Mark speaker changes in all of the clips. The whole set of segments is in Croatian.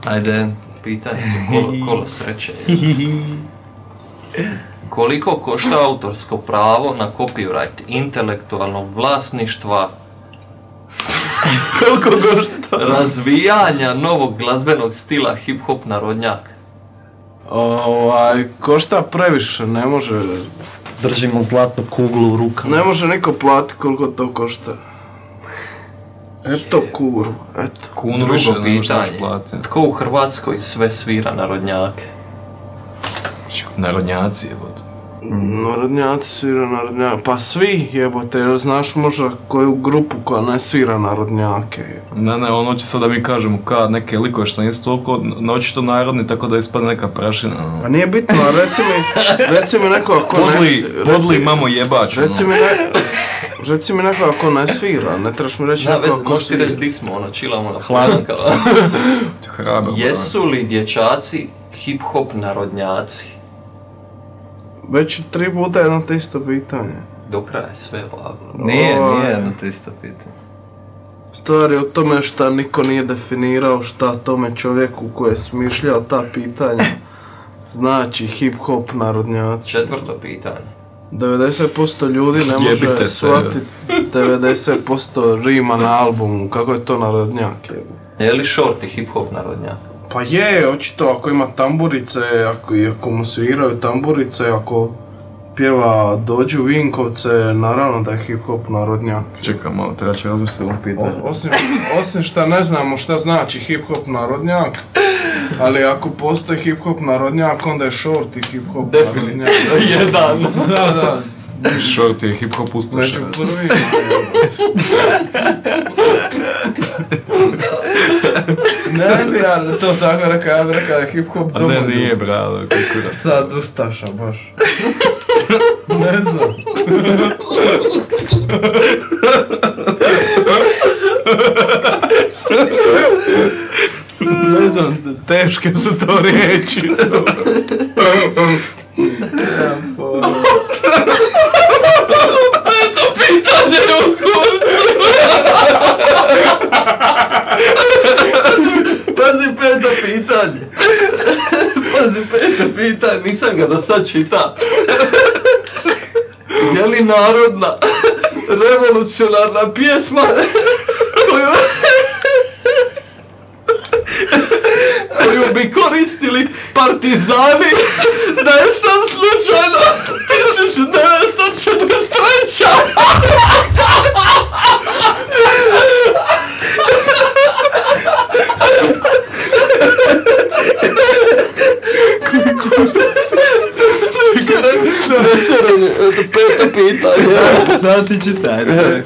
Speaker 1: Ajde.
Speaker 2: Pitanje su kolo sreće. Koliko košta autorsko pravo na copyright intelektualnog vlasništva
Speaker 1: Koliko košta?
Speaker 2: razvijanja novog glazbenog stila hip-hop narodnjak?
Speaker 3: Košta previše, ne može...
Speaker 1: Držimo zlatnu kuglu u rukama.
Speaker 3: Ne može niko platiti koliko to košta. Eto kuru, eto.
Speaker 4: Kunu više
Speaker 2: Drugo
Speaker 4: nego što ćeš
Speaker 2: pitanje.
Speaker 4: platiti.
Speaker 2: Tko u Hrvatskoj sve svira narodnjake?
Speaker 4: Narodnjaci jebote.
Speaker 3: Narodnjaci svira narodnjake. Pa svi jebote, jel znaš možda koju grupu koja ne svira narodnjake?
Speaker 4: Ne, ono će sad da mi kažemo kad neke likove što nisu toliko očito narodni, tako da ispadne neka prašina.
Speaker 3: Pa nije bitno, reci mi neko ko
Speaker 4: Podli mamo jebač.
Speaker 3: Reci mi neko ko ne svira, ne trebaš mi reći neko ko
Speaker 2: možeš ti
Speaker 3: svira.
Speaker 2: reći di smo, čilamo na
Speaker 1: Hladan.
Speaker 4: Hrabro.
Speaker 2: Jesu li dječaci hip-hop narodnjaci?
Speaker 3: Već 3 puta jedno te isto pitanje.
Speaker 2: Do kraja je sve ovako.
Speaker 1: Nije jedno te isto pitanje.
Speaker 3: Stvar je u tome šta niko nije definirao šta tome čovjeku koji je smišljao ta pitanja znači hip-hop narodnjaci.
Speaker 2: 4. pitanje.
Speaker 3: 90% ljudi ne
Speaker 4: Jebite
Speaker 3: može
Speaker 4: se.
Speaker 3: shvatiti 90% rima na albumu, kako je to narodnjak.
Speaker 2: Je li Shorty hip-hop narodnjak?
Speaker 3: Pa je, očito ako ima tamburice, ako mu sviraju tamburice, ako pjeva Dođu Vinkovce, naravno da je hip-hop narodnjak.
Speaker 4: Čekaj malo, treba će razmisliti ovo pitanje.
Speaker 3: Osim šta ne znamo šta znači hip-hop narodnjak, ali ako postoji hip-hop narodnjak, onda je Shorty hip-hop narodnjak.
Speaker 2: Jedan.
Speaker 3: Da.
Speaker 4: Shorty je hip-hop ustaša.
Speaker 3: Među prvima. Ne bi ja to tako rekao, ja bi rekao da je hip-hop
Speaker 4: A
Speaker 3: domoljub.
Speaker 4: ne, nije bravo, kako
Speaker 3: Sad ustaša baš. Ne znam. Ne znam, teške su to riječi.
Speaker 2: Pitanje je u Pazi, 5. pitanje, nisam ga do sad čitao. Je li narodna revolucionarna pjesma koju bi koristili partizani da je sad slučajno 1943. Peto pitanje.
Speaker 1: Znam ti čitaj.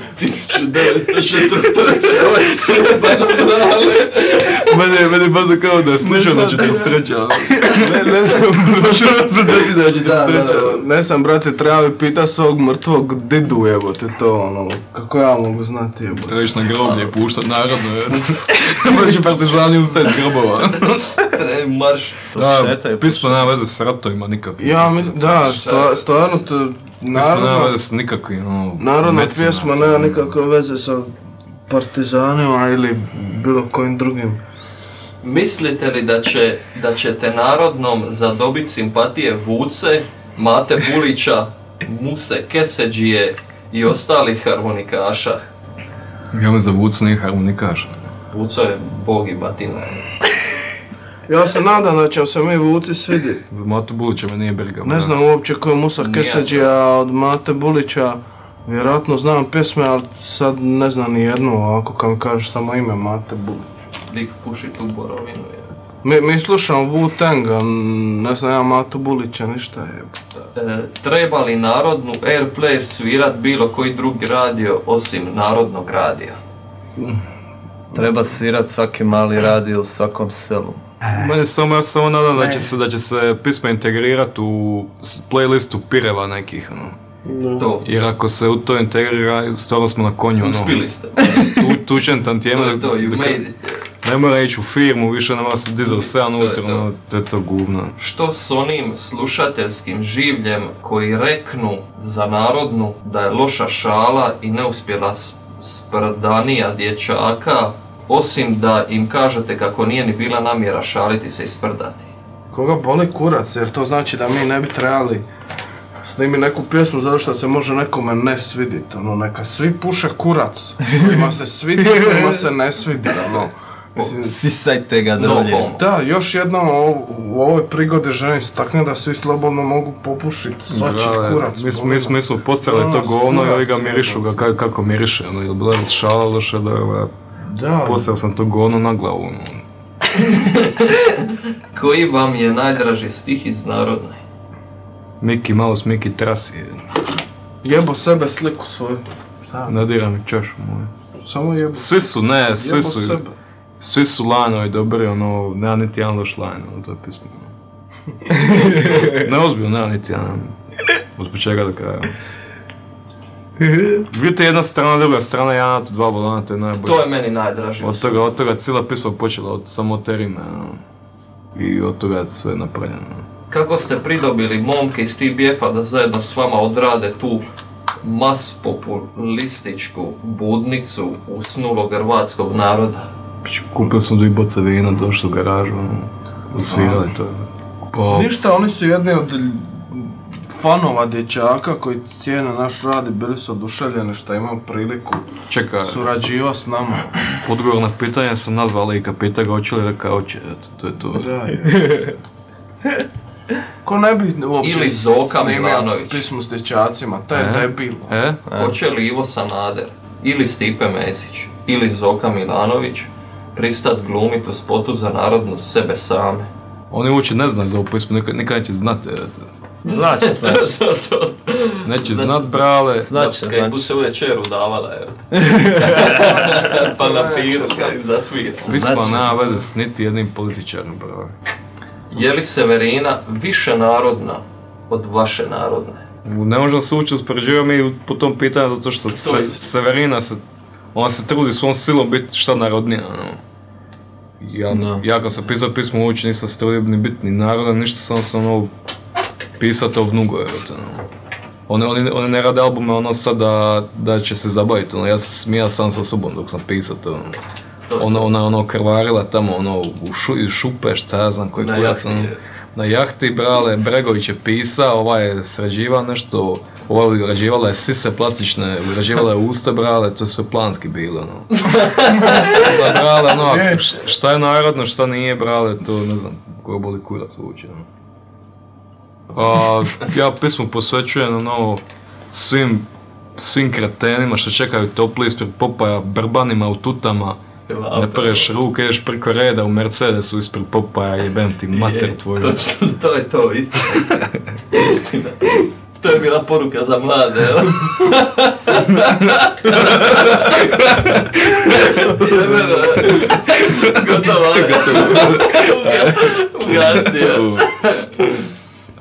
Speaker 2: 1943. Ovo je sjebano brale.
Speaker 4: Mene bazo kao da je slučajno 43.
Speaker 3: Ne znam,
Speaker 4: Slučajno se desi da je 43.
Speaker 3: ne znam, brate, treba bi pitati svog mrtvog didu, jebote, to ono, kako ja mogu znati, jebote.
Speaker 4: Treba ići na groblje i puštat narodno, Možeš partizani ustaje s grobova.
Speaker 2: Marš.
Speaker 4: Pismo nema veze s ratovima nikakvim.
Speaker 3: Ja mislim, da, stvarno to,
Speaker 4: Pismo nema veze s nikakvim,
Speaker 3: narodna
Speaker 4: mecima
Speaker 3: pjesma
Speaker 4: sa-
Speaker 3: nema nikakve veze sa partizanima ili bilo kojim drugim.
Speaker 2: Mislite li da ćete narodnom zadobiti simpatije Vuce, Mate Bulića, Muse Keseđije i ostalih harmonikaša?
Speaker 4: Ja me za Vucu nije harmonikaš.
Speaker 2: Vuco je bog i batina.
Speaker 3: Ja se nadam da ćemo se mi Vuci svidjeti.
Speaker 4: Za Matu Bulića me nije briga.
Speaker 3: Ne znam uopće ko je Musa Keseđija, a od Mate Bulića vjerojatno znam pjesme, ali sad ne znam ni jednu ovako kad mi kažeš samo ime Mate Bulić.
Speaker 2: Lik puši tu borovinu je.
Speaker 3: Mi slušamo Wu-Tanga, ne znam ja Matu Bulića, ništa je.
Speaker 2: Treba li narodnu Airplayer svirat bilo koji drugi radio osim Narodnog radija?
Speaker 1: Treba svirat svaki mali radio u svakom selu.
Speaker 4: Ja samo nadam da će se pisma integrirati u playlistu pireva nekih,
Speaker 2: To.
Speaker 4: Jer ako se u to integrira, stvarno smo na konju,
Speaker 2: Uspili ste.
Speaker 4: tučen tantijeme,
Speaker 2: To, you made it.
Speaker 4: ne mora ići u firmu, više nema se dizel 7 unutra, to je to govno.
Speaker 2: Što s onim slušateljskim življem koji reknu za narodnu da je loša šala i neuspjela sprdanija dječaka osim da im kažete kako nije ni bila namjera šaliti se i sprdati.
Speaker 3: Koga boli kurac, jer to znači da mi ne bi trebali snimi neku pjesmu zato što se može nekome ne svidit, ono, neka svi puše kurac, kojima se svidi, kojima se ne svidi, ono. Mislim,
Speaker 1: Sisajte ga
Speaker 2: no
Speaker 1: dolje.
Speaker 2: homo.
Speaker 3: da, još jednom u ovoj prigodi želim se takne da svi slobodno mogu popušiti svačiji kurac.
Speaker 4: Mi smo postavili to
Speaker 3: Ono,
Speaker 4: govno i ovi ga
Speaker 3: kurac,
Speaker 4: mirišu ga kako miriše, ono, ili bila je šala loše da je,
Speaker 3: Da,
Speaker 4: postavio sam to govno na glavu, ono.
Speaker 2: Koji vam je najdraži stih iz Narodne?
Speaker 4: Miki Mouse, Miki Trasi,
Speaker 3: jebo sebe sliku svoju. Šta?
Speaker 4: nadira mi čašu moju.
Speaker 3: Samo jebo.
Speaker 4: Svi su
Speaker 3: sebe.
Speaker 4: Svi su lajnovi dobri, ono, nema niti jedan loš lajn, ono, to je pismo. Ne ozbiljno, nema niti jedan, od počega do kraja. Vidite, jedna strana, druga strana, jedan na to, dva balona, to je najbolje.
Speaker 2: To je meni najdraži.
Speaker 4: Od toga cijela pisma počela, od samo te rime, ono. I od toga je sve napravljeno.
Speaker 2: Kako ste pridobili momke iz TBF-a da zajedno s vama odrade tu mas populističku budnicu usnulog hrvatskog naroda?
Speaker 4: Kupili smo 2 boce vina, došli u garažu, ono, usvirali to. Pa,
Speaker 3: Ništa, oni su jedni od fanova dječaka koji cijene naš rad i bili su oduševljeni što imaju priliku
Speaker 4: čekaj,
Speaker 3: surađivati s nama.
Speaker 4: odgovor na pitanje sam nazvala i kad pita ga hoće li, rekao hoće, eto, to je to.
Speaker 3: Da, je. Ko ne bi uopće
Speaker 2: Ili Zoka
Speaker 3: snimio
Speaker 2: Milanović.
Speaker 3: pismu s dječacima, taj je debil.
Speaker 2: Hoće li Ivo Sanader, ili Stipe Mesić, ili Zoka Milanović pristat glumit u spotu za Narodnu sebe same?
Speaker 4: Oni uopće ne znaju za ovu pismu, nikad neće znati, eto.
Speaker 1: Znači.
Speaker 4: Neće znat, brale.
Speaker 1: Znači.
Speaker 2: Kaj bu se u večeru davala, evo. Pa na piru, kaj zasvira.
Speaker 4: Pisma
Speaker 1: Znači.
Speaker 4: nema veze s niti jednim političarom, brale.
Speaker 2: Je li Severina više narodna od vaše Narodne?
Speaker 4: Ne možemo se ući uspoređivati mi po tom pitanju, zato što Severina ona se trudi svom silom biti šta narodnija, ono. Ja kad sam pisao pismo uopće nisam se trudio ni biti ni narodan, ništa, sam ono pisao to vnugo, Oni ne rade albume ono sad da će se zabaviti, ono, ja sam smijao sam sa sobom dok sam pisao to, ona krvarila tamo, ono, u šupe, šta ja znam, koji kurac, ono, na jahti, brale, Bregović je pisao, ovaj je sređivao nešto, ovaj urađivala je sise plastične, urađivala je usta, brale, to je sve planski bilo, ono. Sad, brale, ono, šta je narodno, šta nije, brale, to ne znam, koga boli kurac uopće, ono. Ja pismo posvećujem, ono, svim kretenima što čekaju topli ispred Popaja, brbanima u tutama, ne preš ruke, ješ preko reda u Mercedesu ispred Popaja, jebem ti mater tvoju.
Speaker 2: Točno, to je to, istina. To je bila poruka za mlade, evo. Gotovo. Ugasi, evo.